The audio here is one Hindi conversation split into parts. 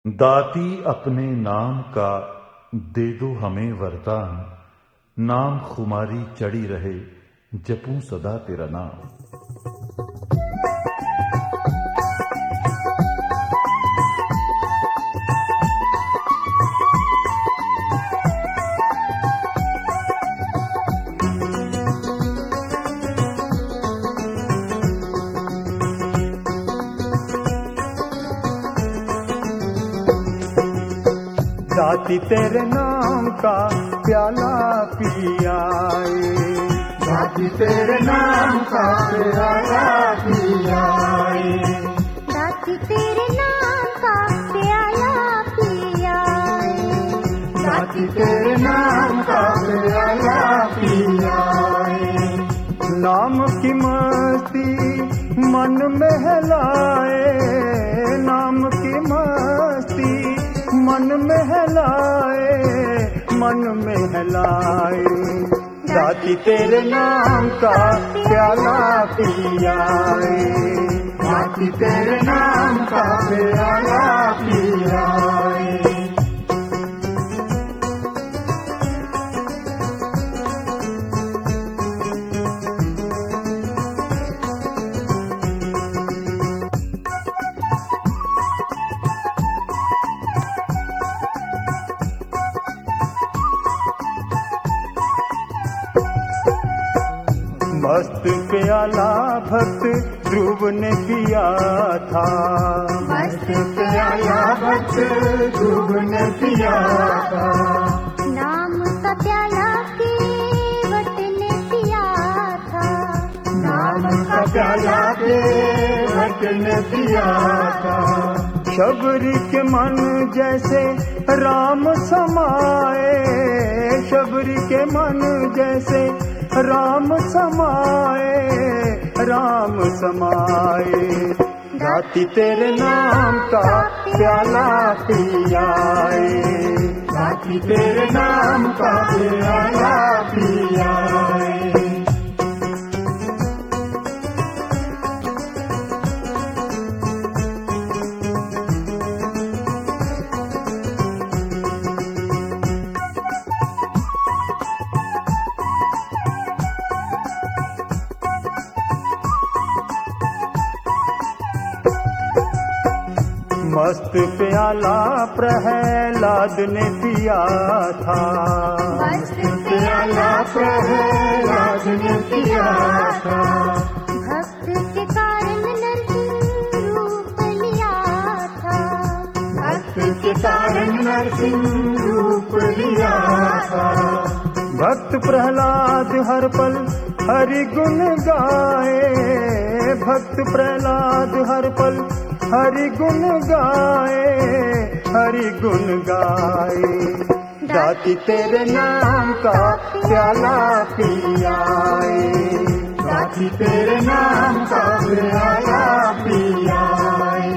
दाती अपने नाम का दे दो हमें वरदान, नाम खुमारी चढ़ी रहे जपूं सदा तेरा नाम। दाती तेरे नाम का प्याला पियाए, दाती तेरे नाम का प्याला पियाए, दाती तेरे नाम का प्याला पियाए, दाती तेरे नाम का प्याला पियाए। नाम की मस्ती मन महलाए, नाम की मस्ती मन महलाए, मन महलाए। दाती तेरे नाम का प्याला पियाए, दाती तेरे नाम का प्याला पियाए। मस्त प्याला भक्त ध्रुव ने पिया था, मस्त प्याला भक्त ध्रुव ने पिया था, नाम का प्याला केवट ने पिया था, नाम का प्याला केवट ने पिया था। शबरी के मन जैसे राम समाए, शबरी के मन जैसे राम समाए, राम समाए। दाती तेरे नाम का प्याला पियाए, दाती तेरे नाम का प्याला पियाए। मस्त प्याला प्रहलाद ने पिया था, मस्त प्याला प्रहलाद ने पिया था, भक्त के कारण नरसिंह रूप लिया था, भक्त के कारण नरसिंह रूप लिया था। भक्त प्रहलाद हर पल हरि गुण गाए, भक्त प्रहलाद हर पल हरि गुण गाए, हरि गुण गाए। दाती तेरे नाम का प्याला पियाए, दाती तेरे नाम का प्याला पियाए।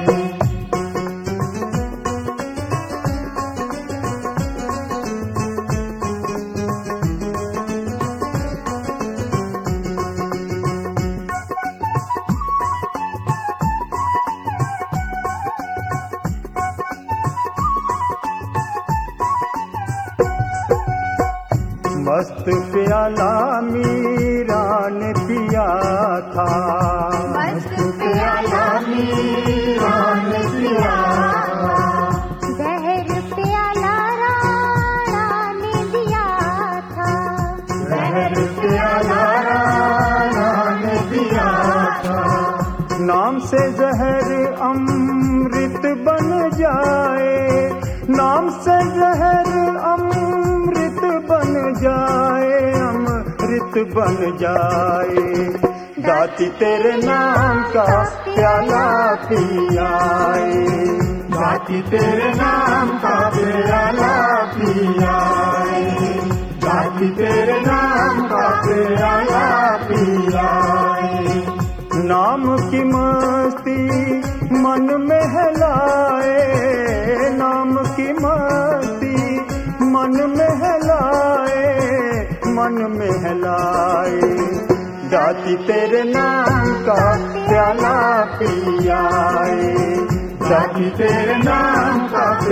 मस्त प्याला मीरा ने पिया था, मस्त प्याला मीरा ने पिया था, जहर प्याला राणा ने दिया था, जहर प्याला राणा ने पिया था। नाम से जहर अमृत बन जाए, नाम से जहर अमृत बन जाए, अमृत बन जाए। दाती तेरे नाम का प्याला पियाए, दाती तेरे नाम का प्याला पियाए, दाती तेरे नाम का प्याला पियाए। नाम की मस्ती मन महलाए, नाम की मस्ती मन महलाए, मन महलाए। दाती तेरे नाम का प्याला पियाए, दाती तेरे नाम का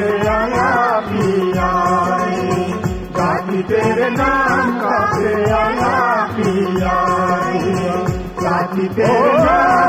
तेरे नाम का प्याला पिया रे, जाति तेरे नाम